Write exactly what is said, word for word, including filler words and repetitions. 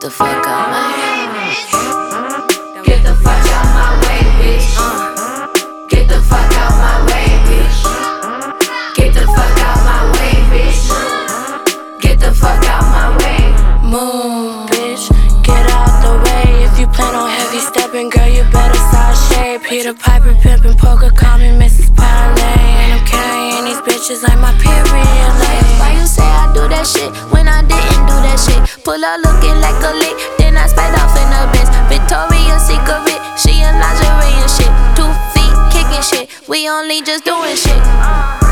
the fuck out my way. Get the fuck out my way, bitch. Uh. Get the fuck out my way, bitch. Get the fuck out my way, bitch. Get the fuck out my way. Move, bitch, get out the way. If you plan on heavy stepping, girl, you better side shape. Peter Piper, pimpin' poker, call me Missus Parlay. And I'm carrying these bitches like my period. Like, why you say I do that shit when I didn't do that shit? Pull up looking like a lick, then I sped off in a Benz. Victoria's Secret, she in lingerie and shit. Two feet kicking shit, we only just doing shit.